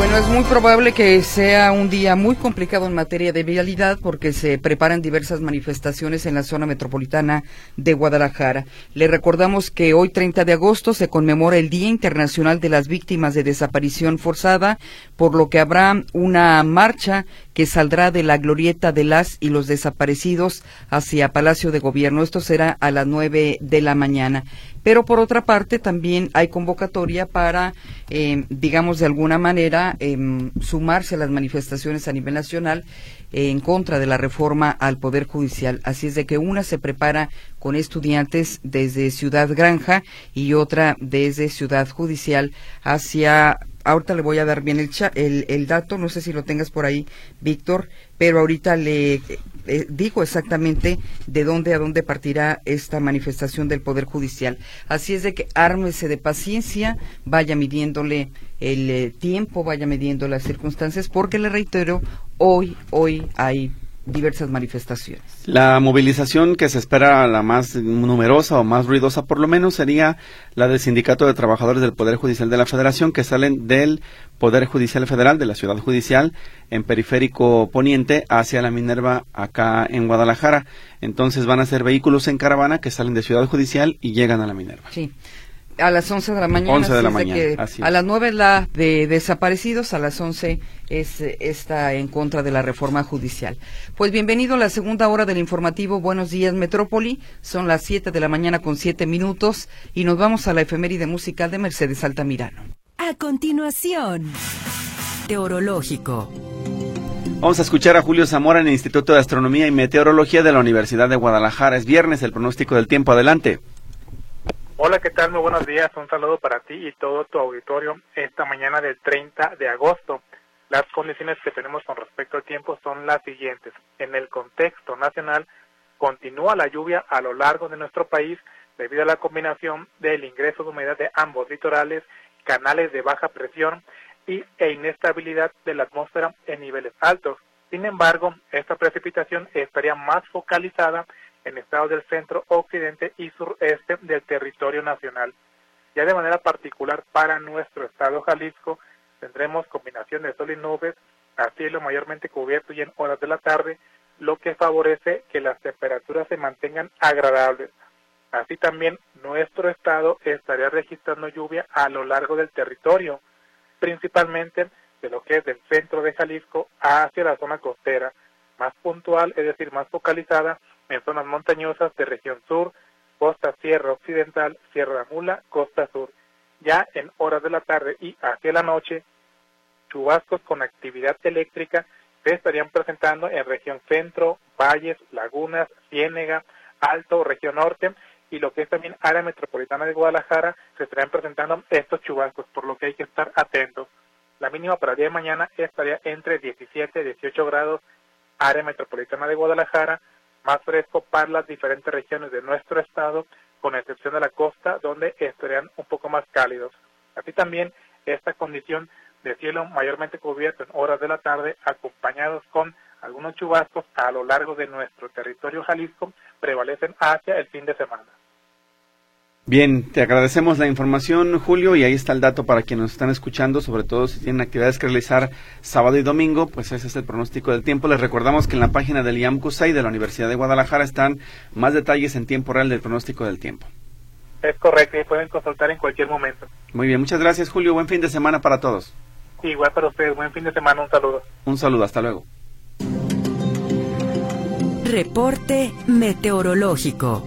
Bueno, es muy probable que sea un día muy complicado en materia de vialidad porque se preparan diversas manifestaciones en la zona metropolitana de Guadalajara. Le recordamos que hoy, 30 de agosto, se conmemora el Día Internacional de las Víctimas de Desaparición Forzada, por lo que habrá una marcha que saldrá de la glorieta de las y los desaparecidos hacia Palacio de Gobierno. Esto será a las 9 de la mañana. Pero por otra parte también hay convocatoria para, digamos de alguna manera, sumarse a las manifestaciones a nivel nacional en contra de la reforma al Poder Judicial. Así es de que una se prepara con estudiantes desde Ciudad Granja y otra desde Ciudad Judicial hacia... Ahorita le voy a dar bien el dato, no sé si lo tengas por ahí, Víctor, pero ahorita le digo exactamente de dónde a dónde partirá esta manifestación del Poder Judicial. Así es de que ármese de paciencia, vaya midiéndole el tiempo, vaya midiendo las circunstancias, porque le reitero, hoy hay diversas manifestaciones. La movilización que se espera, la más numerosa o más ruidosa por lo menos, sería la del Sindicato de Trabajadores del Poder Judicial de la Federación, que salen del Poder Judicial Federal, de la Ciudad Judicial, en Periférico Poniente, hacia la Minerva, acá en Guadalajara. Entonces van a ser vehículos en caravana que salen de Ciudad Judicial y llegan a la Minerva. Sí. A las 11 de la mañana. 11 de la mañana, así es. A las 9 la de desaparecidos, a las 11 es esta en contra de la reforma judicial. Pues bienvenido a la segunda hora del informativo Buenos Días Metrópoli. Son las 7 de la mañana con 7 minutos y nos vamos a la efeméride musical de Mercedes Altamirano. A continuación, Meteorológico. Vamos a escuchar a Julio Zamora en el Instituto de Astronomía y Meteorología de la Universidad de Guadalajara. Es viernes, el pronóstico del tiempo. Adelante. Hola, ¿qué tal? Muy buenos días. Un saludo para ti y todo tu auditorio esta mañana del 30 de agosto. Las condiciones que tenemos con respecto al tiempo son las siguientes. En el contexto nacional, continúa la lluvia a lo largo de nuestro país debido a la combinación del ingreso de humedad de ambos litorales, canales de baja presión e inestabilidad de la atmósfera en niveles altos. Sin embargo, esta precipitación estaría más focalizada en estados del centro, occidente y sureste del territorio nacional. Ya de manera particular para nuestro estado Jalisco, tendremos combinación de sol y nubes, a cielo mayormente cubierto y en horas de la tarde, lo que favorece que las temperaturas se mantengan agradables. Así también, nuestro estado estaría registrando lluvia a lo largo del territorio, principalmente de lo que es del centro de Jalisco hacia la zona costera, más puntual, es decir, más focalizada, en zonas montañosas de región sur, costa sierra occidental, Sierra Mula, costa sur. Ya en horas de la tarde y hacia la noche, chubascos con actividad eléctrica se estarían presentando en región centro, valles, lagunas, Ciénega, Alto, región norte, y lo que es también área metropolitana de Guadalajara, se estarían presentando estos chubascos, por lo que hay que estar atentos. La mínima para el día de mañana estaría entre 17 y 18 grados, área metropolitana de Guadalajara, más fresco para las diferentes regiones de nuestro estado, con excepción de la costa, donde estarían un poco más cálidos. Así también, esta condición de cielo mayormente cubierto en horas de la tarde, acompañados con algunos chubascos a lo largo de nuestro territorio Jalisco, prevalecen hacia el fin de semana. Bien, te agradecemos la información, Julio, y ahí está el dato para quienes nos están escuchando, sobre todo si tienen actividades que realizar sábado y domingo, pues ese es el pronóstico del tiempo. Les recordamos que en la página del IAM-CUSAY de la Universidad de Guadalajara están más detalles en tiempo real del pronóstico del tiempo. Es correcto, y pueden consultar en cualquier momento. Muy bien, muchas gracias, Julio. Buen fin de semana para todos. Igual para ustedes, buen fin de semana, un saludo. Un saludo, hasta luego. Reporte meteorológico.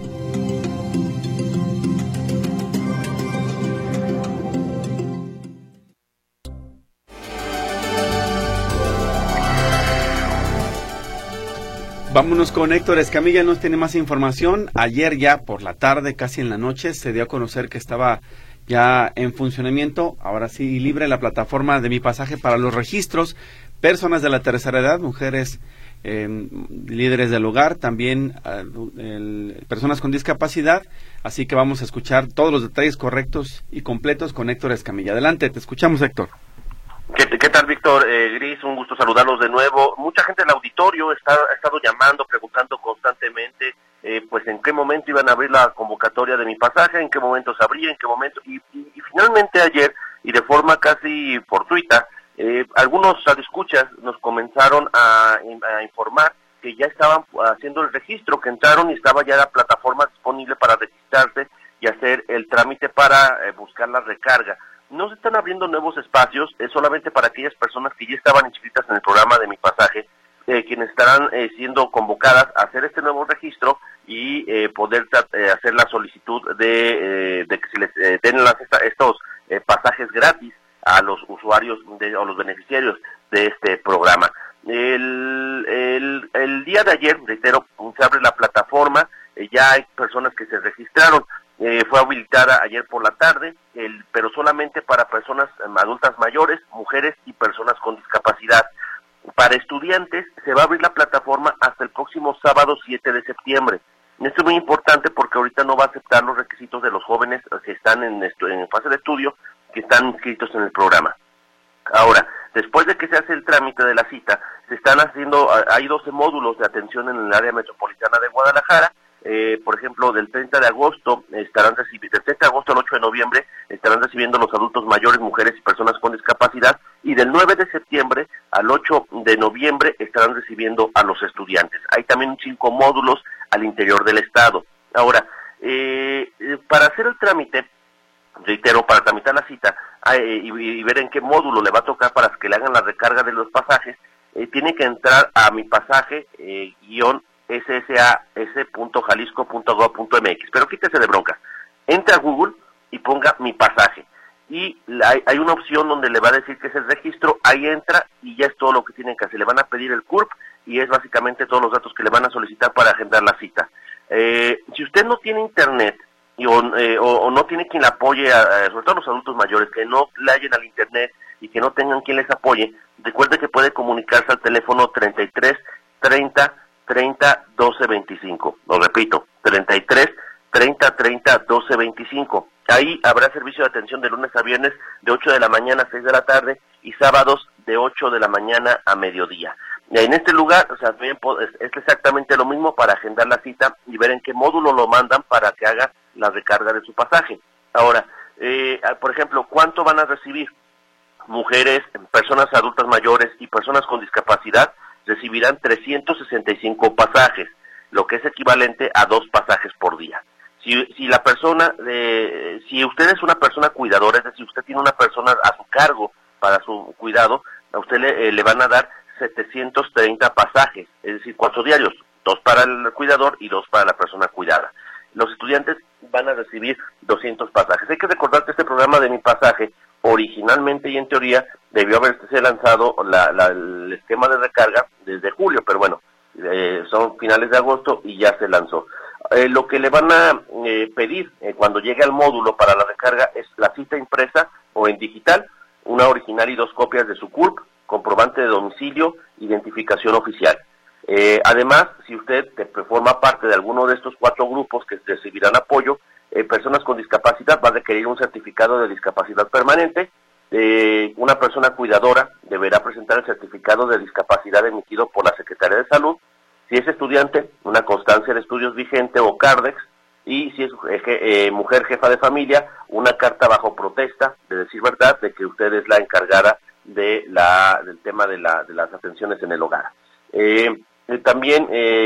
Vámonos con Héctor Escamilla, nos tiene más información. Ayer ya por la tarde, casi en la noche, se dio a conocer que estaba ya en funcionamiento, ahora sí libre, la plataforma de Mi Pasaje para los registros, personas de la tercera edad, mujeres líderes del hogar, también personas con discapacidad, así que vamos a escuchar todos los detalles correctos y completos con Héctor Escamilla. Adelante, te escuchamos, Héctor. ¿Qué tal, Víctor? Gris, un gusto saludarlos de nuevo. Mucha gente del auditorio ha estado llamando, preguntando constantemente, pues en qué momento iban a abrir la convocatoria de Mi Pasaje, en qué momento se abría, en qué momento, y finalmente ayer, y de forma casi fortuita, algunos radioescuchas nos comenzaron a informar que ya estaban haciendo el registro, que entraron y estaba ya la plataforma disponible para registrarse y hacer el trámite para buscar la recarga. No se están abriendo nuevos espacios, es solamente para aquellas personas que ya estaban inscritas en el programa de Mi Pasaje, quienes estarán siendo convocadas a hacer este nuevo registro y poder hacer la solicitud de que se les den estos pasajes gratis a los usuarios o los beneficiarios de este programa. El día de ayer, reitero, se abre la plataforma, ya hay personas que se registraron, fue habilitada ayer por la tarde, pero solamente para personas adultas mayores, mujeres y personas con discapacidad. Para estudiantes se va a abrir la plataforma hasta el próximo sábado 7 de septiembre. Esto es muy importante porque ahorita no va a aceptar los requisitos de los jóvenes que están en fase de estudio, que están inscritos en el programa. Ahora, después de que se hace el trámite de la cita, se están haciendo, hay 12 módulos de atención en el área metropolitana de Guadalajara. Por ejemplo, del 30 de agosto estarán recibiendo, del 30 de agosto al 8 de noviembre estarán recibiendo los adultos mayores, mujeres y personas con discapacidad, y del 9 de septiembre al 8 de noviembre estarán recibiendo a los estudiantes. Hay también 5 módulos al interior del estado. Ahora, para hacer el trámite, reitero, para tramitar la cita y ver en qué módulo le va a tocar para que le hagan la recarga de los pasajes, tiene que entrar a Mi Pasaje ssas.jalisco.gov.mx, pero quítese de broncas, entre a Google y ponga Mi Pasaje, y hay una opción donde le va a decir que es el registro, ahí entra y ya es todo lo que tienen que hacer. Le van a pedir el CURP y es básicamente todos los datos que le van a solicitar para agendar la cita. Si usted no tiene internet o no tiene quien le apoye, sobre todo a los adultos mayores, que no le hallen al internet y que no tengan quien les apoye, recuerde que puede comunicarse al teléfono 33 30 30 12 25. Lo repito, 33 30 30 12 25. Ahí habrá servicio de atención de lunes a viernes de 8 de la mañana a 6 de la tarde y sábados de 8 de la mañana a mediodía. Y en este lugar, o sea, es exactamente lo mismo para agendar la cita y ver en qué módulo lo mandan para que haga la recarga de su pasaje. Ahora, por ejemplo, ¿cuánto van a recibir? Mujeres, personas adultas mayores y personas con discapacidad recibirán 365 pasajes, lo que es equivalente a 2 pasajes por día. Si la persona, si usted es una persona cuidadora, es decir, usted tiene una persona a su cargo para su cuidado, a usted le van a dar 730 pasajes, es decir, 4 diarios, 2 para el cuidador y 2 para la persona cuidada. Los estudiantes van a recibir 200 pasajes. Hay que recordar que este programa de Mi Pasaje, originalmente y en teoría, debió haberse lanzado el esquema de recarga desde julio, pero bueno, son finales de agosto y ya se lanzó. Lo que le van a pedir cuando llegue al módulo para la recarga es la cita impresa o en digital, una original y 2 copias de su CURP, comprobante de domicilio, identificación oficial. Además, si usted forma parte de alguno de estos 4 grupos que recibirán apoyo, personas con discapacidad va a requerir un certificado de discapacidad permanente. Una persona cuidadora deberá presentar el certificado de discapacidad emitido por la Secretaría de Salud. Si es estudiante, una constancia de estudios vigente o CARDEX, y si es mujer jefa de familia, una carta bajo protesta de decir verdad de que usted es la encargada del tema de las atenciones en el hogar. También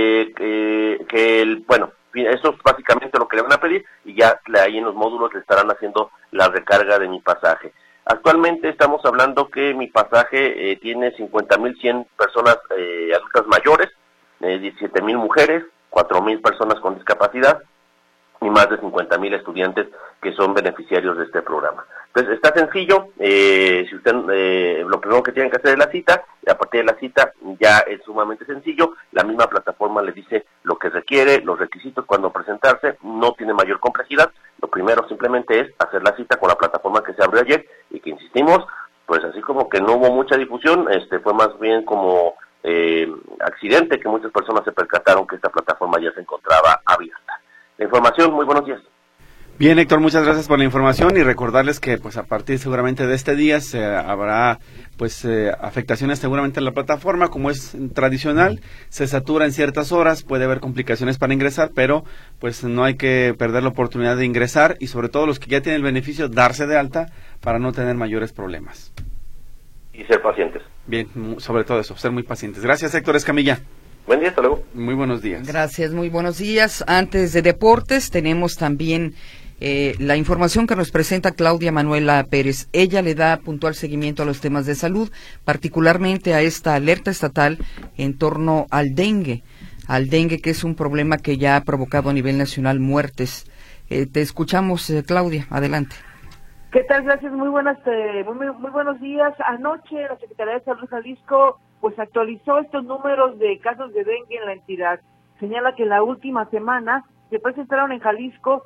eso es básicamente lo que le van a pedir y ya ahí en los módulos le estarán haciendo la recarga de Mi Pasaje. Actualmente estamos hablando que Mi Pasaje tiene 50,100 personas adultas mayores, 17,000 mujeres, 4,000 personas con discapacidad y más de 50,000 estudiantes que son beneficiarios de este programa. Entonces está sencillo, si usted lo primero que tiene que hacer es la cita, y a partir de la cita ya es sumamente sencillo, la misma plataforma le dice lo que requiere, los requisitos cuando presentarse, no tiene mayor complejidad, lo primero simplemente es hacer la cita con la plataforma que se abrió ayer y que insistimos, pues así como que no hubo mucha difusión, fue más bien como accidente que muchas personas se percataron que esta plataforma ya se encontraba abierta. La información, muy buenos días. Bien, Héctor, muchas gracias por la información y recordarles que pues a partir seguramente de este día habrá pues afectaciones seguramente en la plataforma, como es tradicional, se satura en ciertas horas, puede haber complicaciones para ingresar, pero pues no hay que perder la oportunidad de ingresar y sobre todo los que ya tienen el beneficio darse de alta para no tener mayores problemas. y ser pacientes. Bien, sobre todo eso, ser muy pacientes. Gracias, Héctor Escamilla. Buen día, hasta luego. Muy buenos días. Gracias, muy buenos días. Antes de deportes, tenemos también la información que nos presenta Claudia Manuela Pérez. Ella le da puntual seguimiento a los temas de salud, particularmente a esta alerta estatal en torno al dengue, que es un problema que ya ha provocado a nivel nacional muertes. Te escuchamos, Claudia, adelante. ¿Qué tal? Gracias, muy buenos días. Anoche la Secretaría de Salud de Jalisco pues actualizó estos números de casos de dengue en la entidad. Señala que en la última semana se presentaron en Jalisco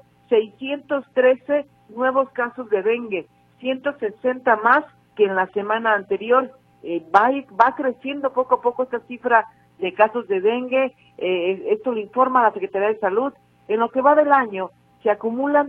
613 nuevos casos de dengue, 160 más que en la semana anterior. Va creciendo poco a poco esta cifra de casos de dengue. Esto lo informa la Secretaría de Salud. En lo que va del año se acumulan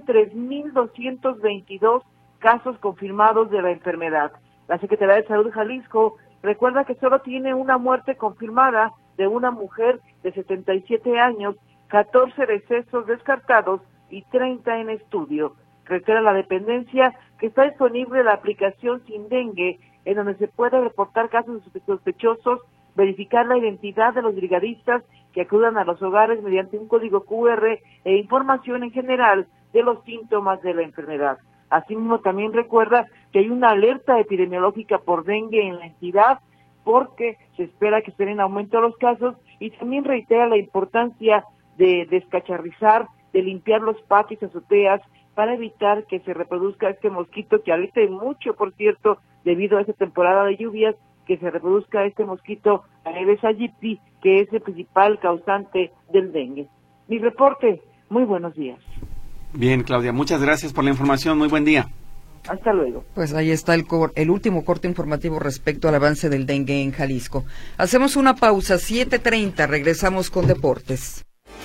3,222 casos confirmados de la enfermedad. La Secretaría de Salud de Jalisco recuerda que solo tiene una muerte confirmada de una mujer de 77 años, 14 decesos descartados y 30 en estudio. Reitera la dependencia que está disponible la aplicación Sin Dengue, en donde se puede reportar casos sospechosos, verificar la identidad de los brigadistas que acudan a los hogares mediante un código QR e información en general de los síntomas de la enfermedad. Asimismo, también recuerda que hay una alerta epidemiológica por dengue en la entidad porque se espera que estén en aumento los casos, y también reitera la importancia de descacharrizar, de limpiar los patios, azoteas, para evitar que se reproduzca este mosquito que ahorita hay mucho, por cierto, debido a esta temporada de lluvias, que se reproduzca este mosquito Aedes aegypti, que es el principal causante del dengue. Mi reporte, muy buenos días. Bien, Claudia, muchas gracias por la información, muy buen día. Hasta luego. Pues ahí está el último corte informativo respecto al avance del dengue en Jalisco. Hacemos una pausa, 7:30, regresamos con deportes.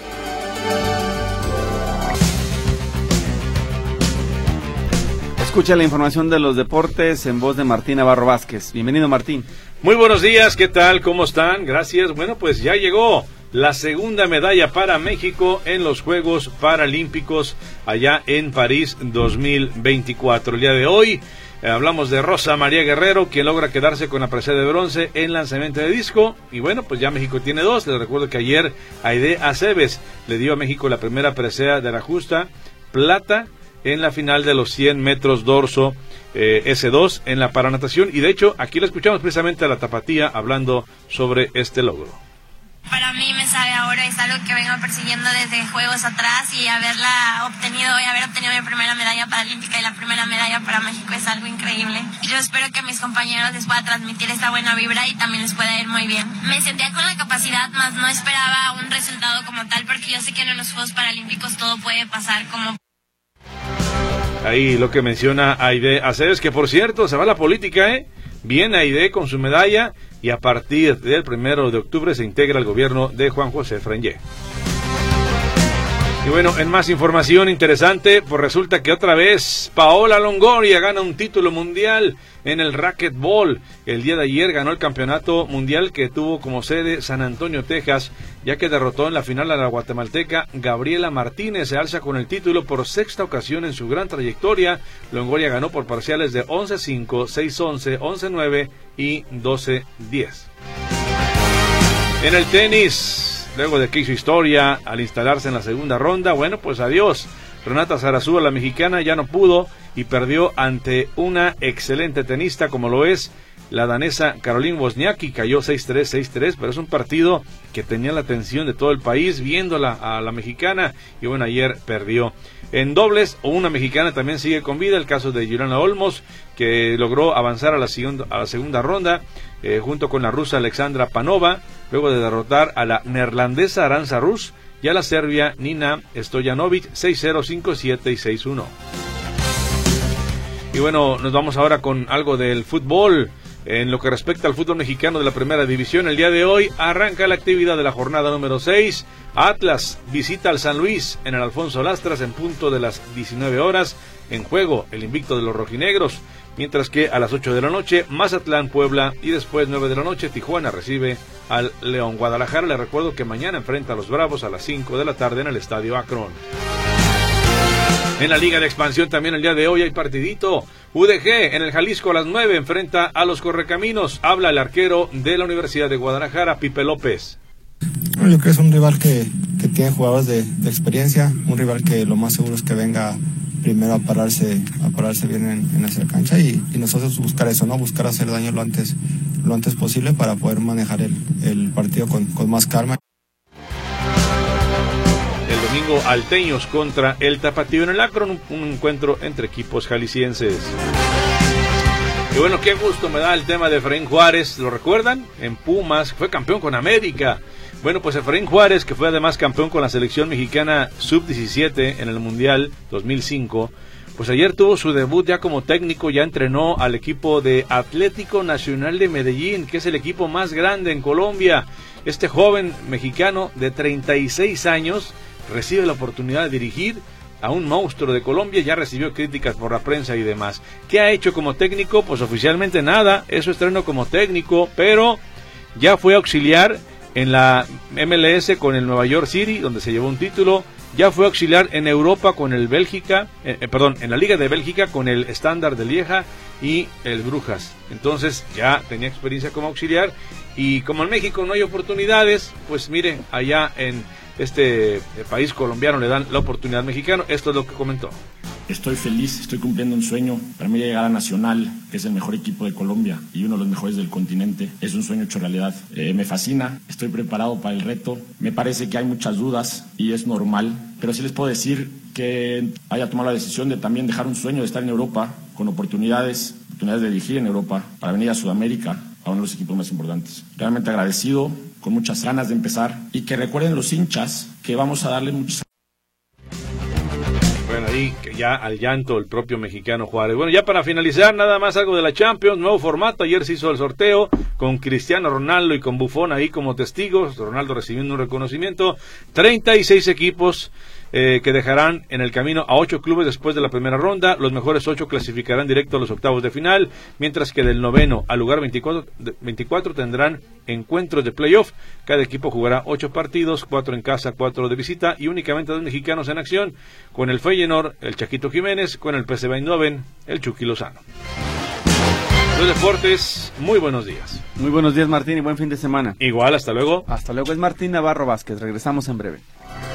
Escucha la información de los deportes en voz de Martín Navarro Vázquez. Bienvenido, Martín. Muy buenos días, ¿qué tal? ¿Cómo están? Gracias. Bueno, pues ya llegó la segunda medalla para México en los Juegos Paralímpicos allá en París 2024. El día de hoy hablamos de Rosa María Guerrero, quien logra quedarse con la presea de bronce en lanzamiento de disco. Y bueno, pues ya México tiene dos. Les recuerdo que ayer Aide Aceves le dio a México la primera presea de la justa plata en la final de los 100 metros dorso S2 en la paranatación. Y de hecho, aquí la escuchamos precisamente a la tapatía hablando sobre este logro. Para mí me sabe ahora, es algo que vengo persiguiendo desde juegos atrás, y haber obtenido mi primera medalla paralímpica y la primera medalla para México es algo increíble. Yo espero que a mis compañeros les pueda transmitir esta buena vibra y también les pueda ir muy bien. Me sentía con la capacidad, más no esperaba un resultado como tal, porque yo sé que en los Juegos Paralímpicos todo puede pasar como... Ahí lo que menciona Aide Aceves, que por cierto se va a la política, Viene Aide con su medalla y a partir del 1 de octubre se integra al gobierno de Juan José Frangé. Y bueno, en más información interesante, pues resulta que otra vez Paola Longoria gana un título mundial en el racquetball. El día de ayer ganó el campeonato mundial que tuvo como sede San Antonio, Texas, ya que derrotó en la final a la guatemalteca Gabriela Martínez. Se alza con el título por sexta ocasión en su gran trayectoria. Longoria ganó por parciales de 11-5, 6-11, 11-9 y 12-10. En el tenis, luego de que hizo historia al instalarse en la segunda ronda, bueno, pues adiós. Renata Zarazúa, la mexicana, ya no pudo y perdió ante una excelente tenista como lo es la danesa Caroline Wozniacki. Cayó 6-3, 6-3, pero es un partido que tenía la atención de todo el país viéndola a la mexicana, y bueno, ayer perdió. En dobles, una mexicana también sigue con vida, el caso de Juliana Olmos, que logró avanzar a la segunda ronda junto con la rusa Alexandra Panova, luego de derrotar a la neerlandesa Aranza Rus y a la serbia Nina Stojanovic 6-0, 5-7 y 6-1. Y bueno, nos vamos ahora con algo del fútbol. En lo que respecta al fútbol mexicano de la primera división, el día de hoy arranca la actividad de la jornada número 6. Atlas visita al San Luis en el Alfonso Lastras en punto de las 19 horas. En juego el invicto de los rojinegros. Mientras que a las 8 de la noche, Mazatlán, Puebla, y después 9 de la noche, Tijuana recibe al León. Guadalajara, les recuerdo que mañana enfrenta a los Bravos a las 5 de la tarde en el Estadio Akron. En la Liga de Expansión también el día de hoy hay partidito. UDG en el Jalisco a las 9 enfrenta a los Correcaminos. Habla el arquero de la Universidad de Guadalajara, Pipe López. Yo creo que es un rival que tiene jugadores de experiencia, un rival que lo más seguro es que venga primero a pararse bien en nuestra cancha y nosotros buscar eso, ¿no? Buscar hacer daño lo antes posible para poder manejar el partido con más calma. El domingo, Alteños contra el Tapatío en el Akron, un encuentro entre equipos jaliscienses. Y bueno, qué gusto me da el tema de Efraín Juárez, ¿lo recuerdan? En Pumas, fue campeón con América. Bueno, pues Efraín Juárez, que fue además campeón con la selección mexicana sub-17 en el Mundial 2005, pues ayer tuvo su debut ya como técnico, ya entrenó al equipo de Atlético Nacional de Medellín, que es el equipo más grande en Colombia. Este joven mexicano de 36 años recibe la oportunidad de dirigir a un monstruo de Colombia, ya recibió críticas por la prensa y demás. ¿Qué ha hecho como técnico? Pues oficialmente nada, es su estreno como técnico, pero ya fue auxiliar en la MLS con el Nueva York City, donde se llevó un título. Ya fue auxiliar en Europa con el Bélgica, en la Liga de Bélgica con el Standard de Lieja y el Brujas. Entonces ya tenía experiencia como auxiliar, y como en México no hay oportunidades, pues mire, allá en este país colombiano le dan la oportunidad al mexicano. Esto es lo que comentó. Estoy feliz, estoy cumpliendo un sueño. Para mí llegar a Nacional, que es el mejor equipo de Colombia y uno de los mejores del continente, es un sueño hecho realidad. Me fascina, estoy preparado para el reto. Me parece que hay muchas dudas y es normal, pero sí les puedo decir que haya tomado la decisión de también dejar un sueño de estar en Europa, con oportunidades de dirigir en Europa, para venir a Sudamérica, a uno de los equipos más importantes. Realmente agradecido, con muchas ganas de empezar, y que recuerden los hinchas que vamos a darle muchos. Bueno, ahí que ya al llanto el propio mexicano Juárez. Bueno, ya para finalizar, nada más algo de la Champions, nuevo formato. Ayer se hizo el sorteo con Cristiano Ronaldo y con Buffon ahí como testigos, Ronaldo recibiendo un reconocimiento. 36 equipos que dejarán en el camino a 8 clubes después de la primera ronda. Los mejores 8 clasificarán directo a los octavos de final, mientras que del noveno al lugar 24 tendrán encuentros de playoff. Cada equipo jugará 8 partidos, 4 en casa, 4 de visita, y únicamente 2 mexicanos en acción, con el Feyenoord, el Chaquito Jiménez, con el PSV Eindhoven, el Chucky Lozano. Los deportes, muy buenos días. Muy buenos días, Martín, y buen fin de semana. Igual, hasta luego. Hasta luego, es Martín Navarro Vázquez, regresamos en breve.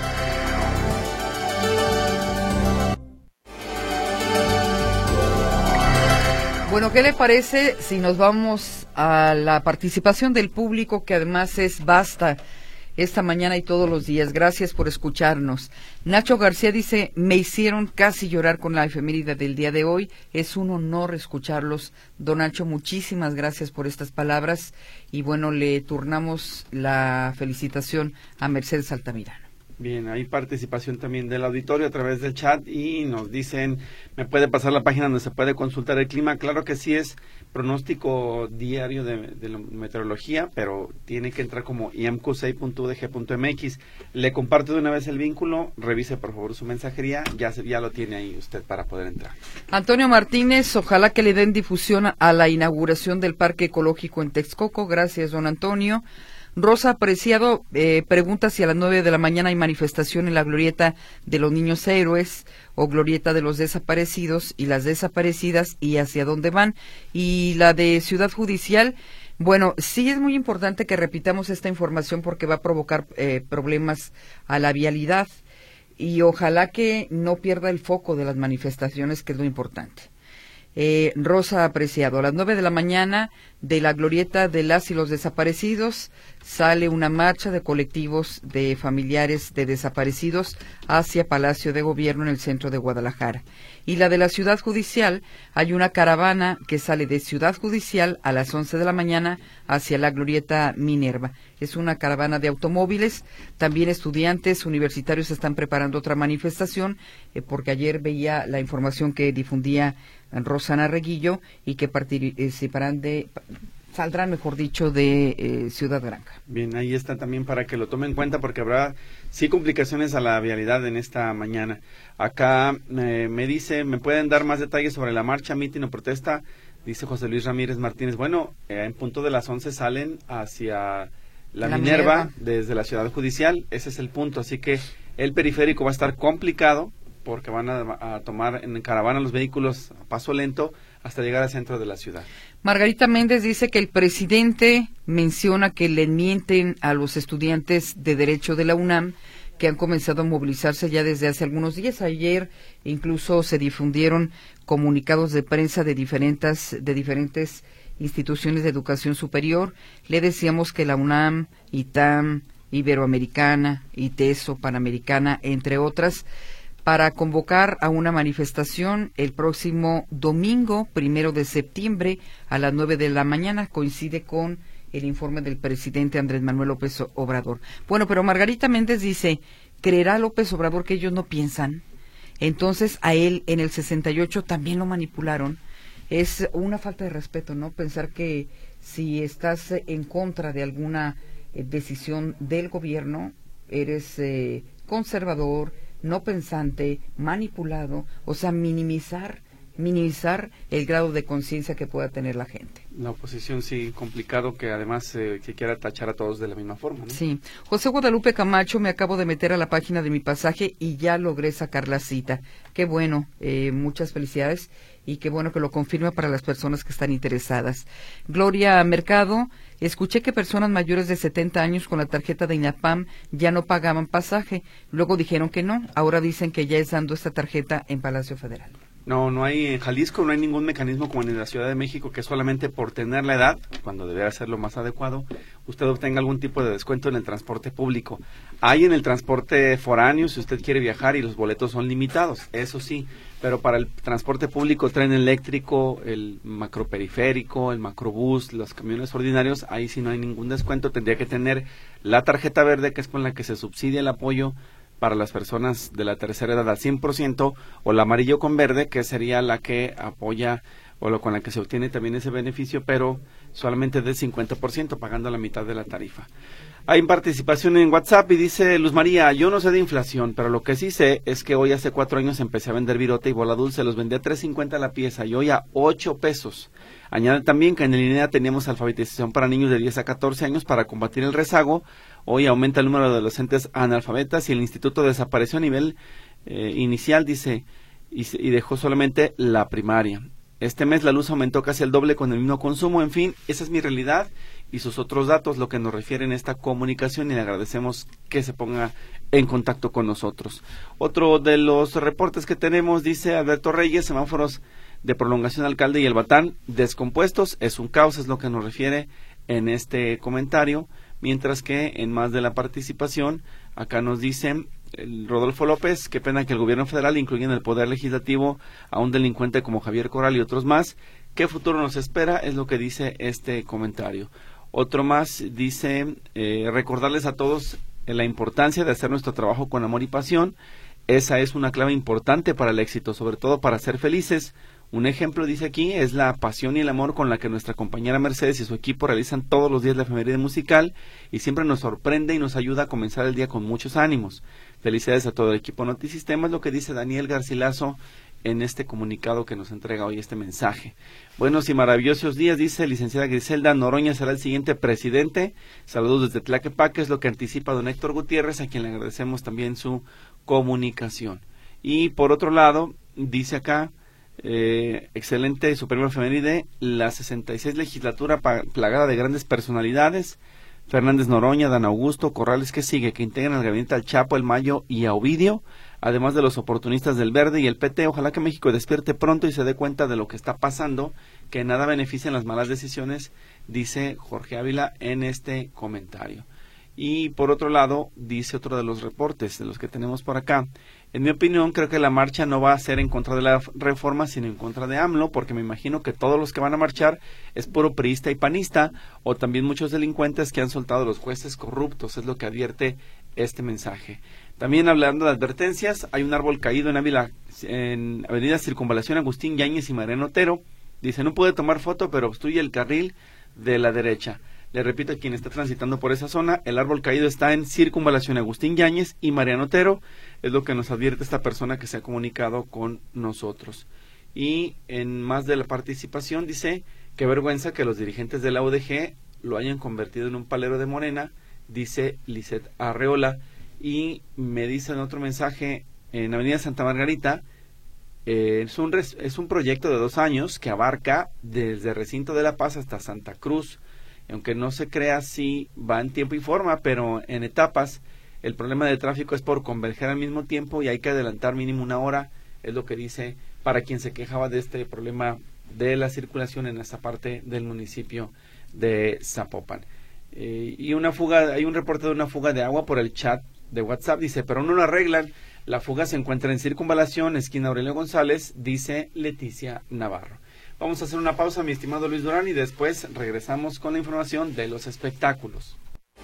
Bueno, ¿qué le parece si nos vamos a la participación del público, que además es vasta esta mañana y todos los días? Gracias por escucharnos. Nacho García dice: me hicieron casi llorar con la efeméride del día de hoy. Es un honor escucharlos. Don Nacho, muchísimas gracias por estas palabras. Y bueno, le turnamos la felicitación a Mercedes Altamirano. Bien, hay participación también del auditorio a través del chat y nos dicen, ¿me puede pasar la página donde se puede consultar el clima? Claro que sí, es pronóstico diario de la meteorología, pero tiene que entrar como imq6.udg.mx. Le comparto de una vez el vínculo, revise por favor su mensajería, ya lo tiene ahí usted para poder entrar. Antonio Martínez, ojalá que le den difusión a la inauguración del Parque Ecológico en Texcoco. Gracias, don Antonio. Rosa Apreciado pregunta si a las 9 de la mañana hay manifestación en la glorieta de los niños héroes o glorieta de los desaparecidos y las desaparecidas, y hacia dónde van. Y la de Ciudad Judicial, bueno, sí es muy importante que repitamos esta información porque va a provocar problemas a la vialidad, y ojalá que no pierda el foco de las manifestaciones, que es lo importante. Rosa Apreciado, a las 9 de la mañana de la glorieta de las y los desaparecidos sale una marcha de colectivos de familiares de desaparecidos hacia Palacio de Gobierno en el centro de Guadalajara. Y la de la Ciudad Judicial, hay una caravana que sale de Ciudad Judicial a las 11 de la mañana hacia la glorieta Minerva. Es una caravana de automóviles. También estudiantes universitarios están preparando otra manifestación, porque ayer veía la información que difundía Rosana Reguillo, y que saldrán, mejor dicho, de Ciudad Granja. Bien, ahí está también para que lo tomen en cuenta, porque habrá sí complicaciones a la vialidad en esta mañana. Acá me dice, ¿me pueden dar más detalles sobre la marcha, mitin o protesta? Dice José Luis Ramírez Martínez. Bueno, en punto de las 11 salen hacia la Minerva desde la Ciudad Judicial. Ese es el punto, así que el periférico va a estar complicado, porque van a tomar en caravana los vehículos a paso lento hasta llegar al centro de la ciudad. Margarita Méndez dice que el presidente menciona que le mienten a los estudiantes de Derecho de la UNAM, que han comenzado a movilizarse ya desde hace algunos días. Ayer incluso se difundieron comunicados de prensa de diferentes instituciones de educación superior. Le decíamos que la UNAM, ITAM, Iberoamericana, ITESO, Panamericana, entre otras, para convocar a una manifestación el próximo domingo, 1 de septiembre, a las 9 de la mañana, coincide con el informe del presidente Andrés Manuel López Obrador. Bueno, pero Margarita Méndez dice, ¿creerá López Obrador que ellos no piensan? Entonces a él en el 68 también lo manipularon. Es una falta de respeto, ¿no? Pensar que si estás en contra de alguna decisión del gobierno, eres conservador, no pensante, manipulado, o sea, minimizar el grado de conciencia que pueda tener la gente. La oposición sí, complicado que además se quiera tachar a todos de la misma forma, ¿no? Sí. José Guadalupe Camacho, me acabo de meter a la página de Mi Pasaje y ya logré sacar la cita. Qué bueno, muchas felicidades y qué bueno que lo confirma para las personas que están interesadas. Gloria Mercado, escuché que personas mayores de 70 años con la tarjeta de INAPAM ya no pagaban pasaje. Luego dijeron que no, ahora dicen que ya es dando esta tarjeta en Palacio Federal. No hay en Jalisco, no hay ningún mecanismo como en la Ciudad de México que solamente por tener la edad, cuando debería ser lo más adecuado, usted obtenga algún tipo de descuento en el transporte público. Hay en el transporte foráneo si usted quiere viajar y los boletos son limitados, eso sí, pero para el transporte público, tren eléctrico, el macroperiférico, el macrobús, los camiones ordinarios, ahí sí no hay ningún descuento, tendría que tener la tarjeta verde, que es con la que se subsidia el apoyo para las personas de la tercera edad al 100%, o la amarillo con verde, que sería la que apoya o con la que se obtiene también ese beneficio, pero solamente del 50%, pagando la mitad de la tarifa. Hay participación en WhatsApp y dice Luz María, yo no sé de inflación, pero lo que sí sé es que hoy hace 4 años empecé a vender virote y bola dulce, los vendía a $3.50 la pieza y hoy a 8 pesos. Añade también que en el INEA teníamos alfabetización para niños de 10 a 14 años para combatir el rezago. Hoy aumenta el número de adolescentes analfabetas y el instituto desapareció a nivel inicial, dice, y dejó solamente la primaria. Este mes la luz aumentó casi el doble con el mismo consumo. En fin, esa es mi realidad y sus otros datos, lo que nos refiere en esta comunicación, y le agradecemos que se ponga en contacto con nosotros. Otro de los reportes que tenemos, dice Alberto Reyes, semáforos de prolongación Alcalde y El Batán descompuestos, es un caos, es lo que nos refiere en este comentario, mientras que en más de la participación, acá nos dicen Rodolfo López, qué pena que el gobierno federal incluya en el poder legislativo a un delincuente como Javier Corral y otros más, ¿qué futuro nos espera? Es lo que dice este comentario. Otro más dice, recordarles a todos la importancia de hacer nuestro trabajo con amor y pasión, esa es una clave importante para el éxito, sobre todo para ser felices. Un ejemplo, dice aquí, es la pasión y el amor con la que nuestra compañera Mercedes y su equipo realizan todos los días la efeméride musical y siempre nos sorprende y nos ayuda a comenzar el día con muchos ánimos. Felicidades a todo el equipo Notisistema, es lo que dice Daniel Garcilaso en este comunicado que nos entrega hoy este mensaje. Buenos y maravillosos días, dice licenciada Griselda Noroña, será el siguiente presidente. Saludos desde Tlaquepaque, es lo que anticipa don Héctor Gutiérrez, a quien le agradecemos también su comunicación. Y por otro lado, dice acá, excelente su premio efeméride, la 66 legislatura plagada de grandes personalidades, Fernández Noroña, Dan Augusto, Corrales, que sigue, que integran al gabinete al Chapo, el Mayo y a Ovidio, además de los oportunistas del Verde y el PT. Ojalá que México despierte pronto y se dé cuenta de lo que está pasando, que nada benefician las malas decisiones, dice Jorge Ávila en este comentario. Y por otro lado, dice otro de los reportes de los que tenemos por acá, en mi opinión creo que la marcha no va a ser en contra de la reforma, sino en contra de AMLO, porque me imagino que todos los que van a marchar es puro priista y panista, o también muchos delincuentes que han soltado a los jueces corruptos, es lo que advierte este mensaje. También hablando de advertencias, hay un árbol caído en Ávila, en Avenida Circunvalación Agustín Yáñez y Mariano Otero, dice, no pude tomar foto, pero obstruye el carril de la derecha. Le repito a quien está transitando por esa zona, el árbol caído está en Circunvalación Agustín Yáñez y Mariano Otero, es lo que nos advierte esta persona que se ha comunicado con nosotros. Y en más de la participación dice, qué vergüenza que los dirigentes de la UDG lo hayan convertido en un palero de Morena, dice Lisette Arreola. Y me dice en otro mensaje, en Avenida Santa Margarita, Es un proyecto de 2 años que abarca desde Recinto de la Paz hasta Santa Cruz. Aunque no se crea si va en tiempo y forma, pero en etapas. El problema de tráfico es por converger al mismo tiempo y hay que adelantar mínimo 1 hora, es lo que dice para quien se quejaba de este problema de la circulación en esta parte del municipio de Zapopan. Y hay un reporte de una fuga de agua por el chat de WhatsApp, dice, pero no lo arreglan. La fuga se encuentra en Circunvalación, esquina Aurelio González, dice Leticia Navarro. Vamos a hacer una pausa, mi estimado Luis Durán, y después regresamos con la información de los espectáculos.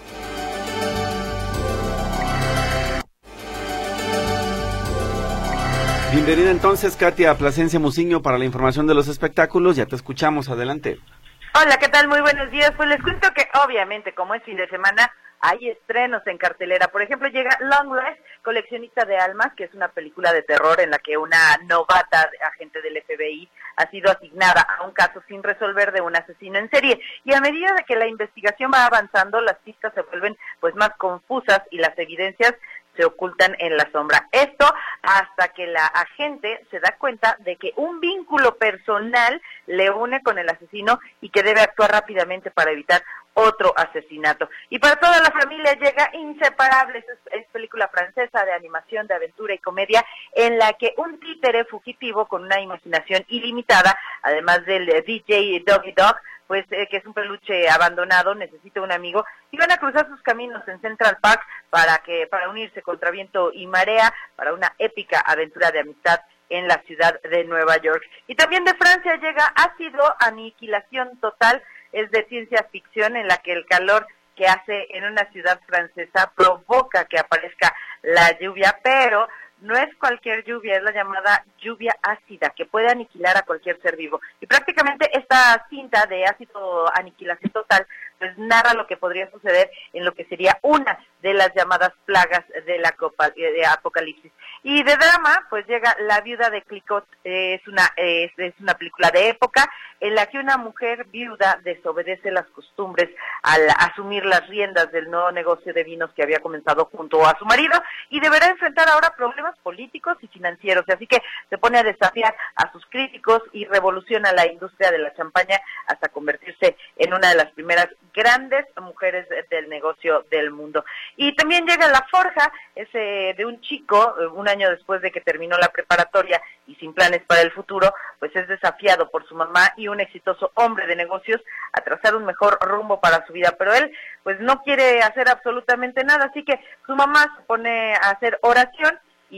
Bienvenida entonces, Katia Plasencia Musiño, para la información de los espectáculos. Ya te escuchamos, adelante. Hola, ¿qué tal? Muy buenos días. Pues les cuento que obviamente, como es fin de semana, hay estrenos en cartelera. Por ejemplo, llega Long Life, Coleccionista de Almas, que es una película de terror en la que una novata agente del FBI ha sido asignada a un caso sin resolver de un asesino en serie. Y a medida de que la investigación va avanzando, las pistas se vuelven pues más confusas y las evidencias se ocultan en la sombra. Esto hasta que la agente se da cuenta de que un vínculo personal le une con el asesino y que debe actuar rápidamente para evitar otro asesinato. Y para toda la familia llega Inseparables, es película francesa de animación, de aventura y comedia, en la que un títere fugitivo con una imaginación ilimitada, además del DJ Doggy Dog, pues que es un peluche abandonado, necesita un amigo, y van a cruzar sus caminos en Central Park para unirse contra viento y marea, para una épica aventura de amistad en la ciudad de Nueva York. Y también de Francia llega Ácido, Aniquilación Total, es de ciencia ficción en la que el calor que hace en una ciudad francesa provoca que aparezca la lluvia, pero no es cualquier lluvia, es la llamada lluvia ácida, que puede aniquilar a cualquier ser vivo. Y prácticamente esta cinta de Ácido, Aniquilación Total, pues narra lo que podría suceder en lo que sería una de las llamadas plagas de la apocalipsis. Y de drama, pues llega La Viuda de Clicquot, es una película de época en la que una mujer viuda desobedece las costumbres al asumir las riendas del nuevo negocio de vinos que había comenzado junto a su marido y deberá enfrentar ahora problemas políticos y financieros. Así que se pone a desafiar a sus críticos y revoluciona la industria de la champaña hasta convertirse en una de las primeras grandes mujeres del negocio del mundo. Y también llega La Forja, es de un chico, un año después de que terminó la preparatoria y sin planes para el futuro, pues es desafiado por su mamá y un exitoso hombre de negocios a trazar un mejor rumbo para su vida, pero él pues no quiere hacer absolutamente nada, así que su mamá se pone a hacer oración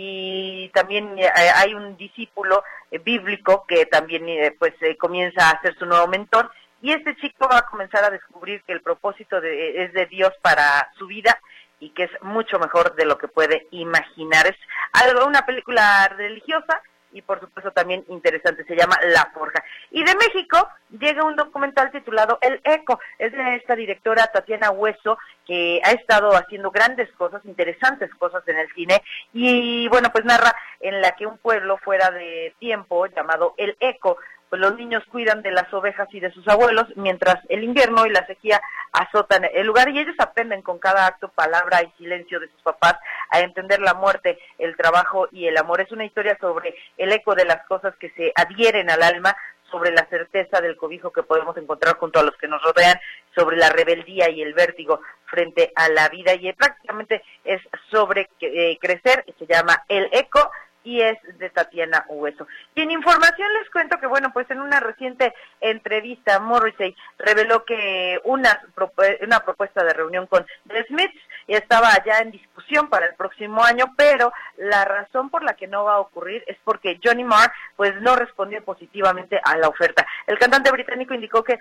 y también hay un discípulo bíblico que también comienza a ser su nuevo mentor. Y este chico va a comenzar a descubrir que el propósito es de Dios para su vida y que es mucho mejor de lo que puede imaginar. Es una película religiosa y por supuesto también interesante, se llama La Forja. Y de México llega un documental titulado El Eco, es de esta directora Tatiana Hueso, que ha estado haciendo grandes cosas, interesantes cosas en el cine, y bueno, pues narra en la que un pueblo fuera de tiempo llamado El Eco, pues los niños cuidan de las ovejas y de sus abuelos, mientras el invierno y la sequía azotan el lugar, y ellos aprenden con cada acto, palabra y silencio de sus papás a entender la muerte, el trabajo y el amor. Es una historia sobre el eco de las cosas que se adhieren al alma, sobre la certeza del cobijo que podemos encontrar junto a los que nos rodean, sobre la rebeldía y el vértigo frente a la vida, y prácticamente es sobre crecer, se llama El Eco, y es de Tatiana Hueso. Y en información les cuento que, bueno, pues en una reciente entrevista, Morrissey reveló que una propuesta de reunión con The Smiths estaba ya en discusión para el próximo año, pero la razón por la que no va a ocurrir es porque Johnny Marr pues no respondió positivamente a la oferta. El cantante británico indicó que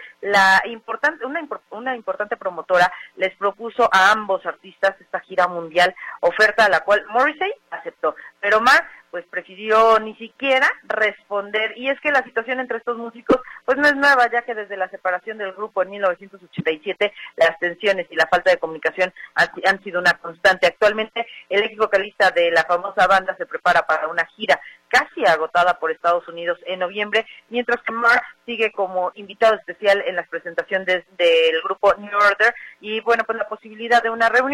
una importante promotora les propuso a ambos artistas esta gira mundial, oferta a la cual Morrissey aceptó, pero Marr pues prefirió ni siquiera responder, y es que la situación entre estos músicos pues no es nueva, ya que desde la separación del grupo en 1987 las tensiones y la falta de comunicación han sido una constante. Actualmente el ex vocalista de la famosa banda se prepara para una gira casi agotada por Estados Unidos en noviembre, mientras que Marr sigue como invitado especial en las presentaciones del grupo New Order, y bueno, pues la posibilidad de una reunión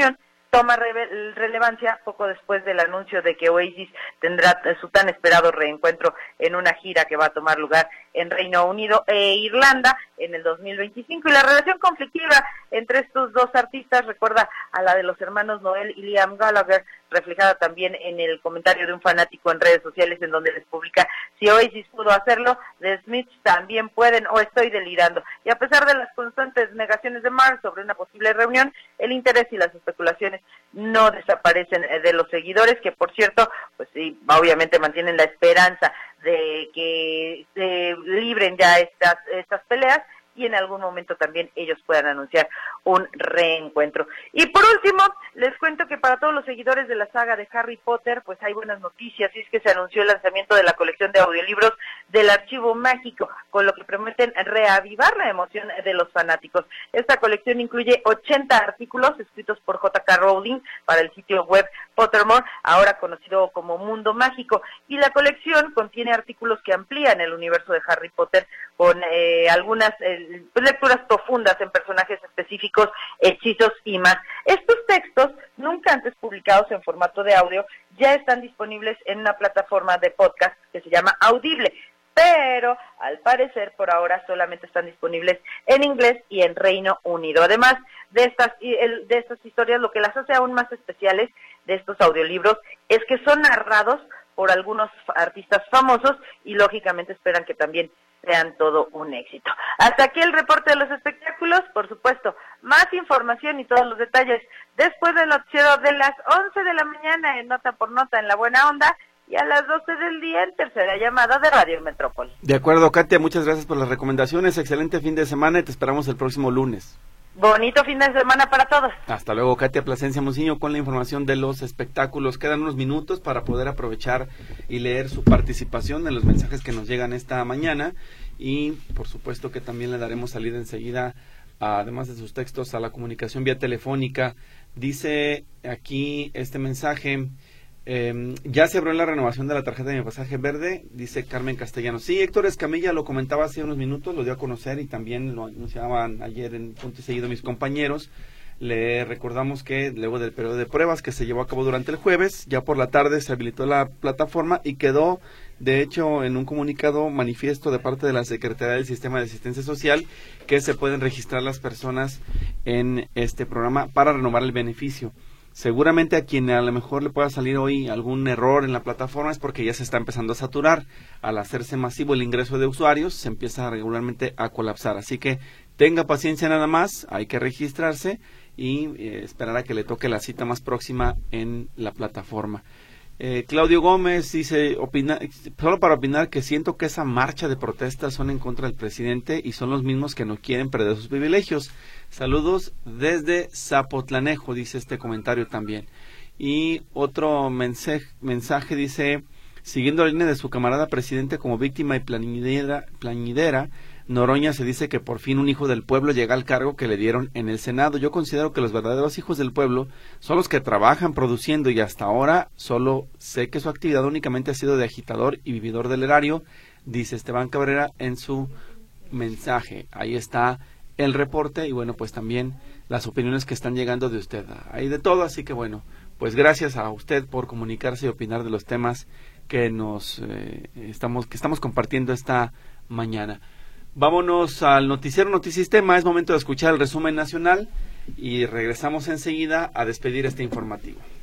toma relevancia poco después del anuncio de que Oasis tendrá su tan esperado reencuentro en una gira que va a tomar lugar en Reino Unido e Irlanda en el 2025. Y la relación conflictiva entre estos dos artistas recuerda a la de los hermanos Noel y Liam Gallagher, reflejada también en el comentario de un fanático en redes sociales en donde les publica: si Oasis pudo hacerlo, The Smiths también pueden, o estoy delirando. Y a pesar de las constantes negaciones de Mark sobre una posible reunión, el interés y las especulaciones no desaparecen de los seguidores, que por cierto, pues sí, obviamente mantienen la esperanza de que se libren ya estas peleas y en algún momento también ellos puedan anunciar un reencuentro. Y por último, les cuento que para todos los seguidores de la saga de Harry Potter, pues hay buenas noticias, y es que se anunció el lanzamiento de la colección de audiolibros del Archivo Mágico, con lo que prometen reavivar la emoción de los fanáticos. Esta colección incluye 80 artículos escritos por J.K. Rowling para el sitio web Pottermore, ahora conocido como Mundo Mágico, y la colección contiene artículos que amplían el universo de Harry Potter con algunas lecturas profundas en personajes específicos, hechizos y más. Estos textos, nunca antes publicados en formato de audio, ya están disponibles en una plataforma de podcast que se llama Audible, pero al parecer por ahora solamente están disponibles en inglés y en Reino Unido. Además de estas historias, lo que las hace aún más especiales de estos audiolibros es que son narrados por algunos artistas famosos y lógicamente esperan que también sean todo un éxito. Hasta aquí el reporte de los espectáculos. Por supuesto, más información y todos los detalles después del noticiero de las 11 de la mañana en Nota por Nota en La Buena Onda, y a las 12 del día en Tercera Llamada de Radio Metrópoli. De acuerdo, Katia, muchas gracias por las recomendaciones. Excelente fin de semana y te esperamos el próximo lunes. Bonito fin de semana para todos. Hasta luego, Katia Plasencia Muciño con la información de los espectáculos. Quedan unos minutos para poder aprovechar y leer su participación en los mensajes que nos llegan esta mañana, y por supuesto que también le daremos salida enseguida, además de sus textos, a la comunicación vía telefónica. Dice aquí este mensaje: ya se abrió la renovación de la tarjeta de mi pasaje verde, dice Carmen Castellanos. Sí, Héctor Escamilla lo comentaba hace unos minutos, lo dio a conocer y también lo anunciaban ayer en Punto y Seguido mis compañeros. Le recordamos que luego del periodo de pruebas que se llevó a cabo durante el jueves, ya por la tarde se habilitó la plataforma y quedó, de hecho, en un comunicado manifiesto de parte de la Secretaría del Sistema de Asistencia Social, que se pueden registrar las personas en este programa para renovar el beneficio. Seguramente a quien a lo mejor le pueda salir hoy algún error en la plataforma es porque ya se está empezando a saturar. Al hacerse masivo el ingreso de usuarios, se empieza regularmente a colapsar. Así que tenga paciencia nada más, hay que registrarse y esperar a que le toque la cita más próxima en la plataforma. Claudio Gómez dice, solo para opinar, que siento que esa marcha de protesta son en contra del presidente y son los mismos que no quieren perder sus privilegios. Saludos desde Zapotlanejo, dice este comentario también. Y otro mensaje dice, siguiendo la línea de su camarada presidente como víctima y plañidera, Noroña se dice que por fin un hijo del pueblo llega al cargo que le dieron en el Senado. Yo considero que los verdaderos hijos del pueblo son los que trabajan produciendo, y hasta ahora solo sé que su actividad únicamente ha sido de agitador y vividor del erario, dice Esteban Cabrera en su mensaje. Ahí está el reporte y bueno, pues también las opiniones que están llegando de usted. Hay de todo, así que bueno, pues gracias a usted por comunicarse y opinar de los temas que estamos compartiendo esta mañana. Vámonos al noticiero Notisistema. Es momento de escuchar el resumen nacional y regresamos enseguida a despedir este informativo.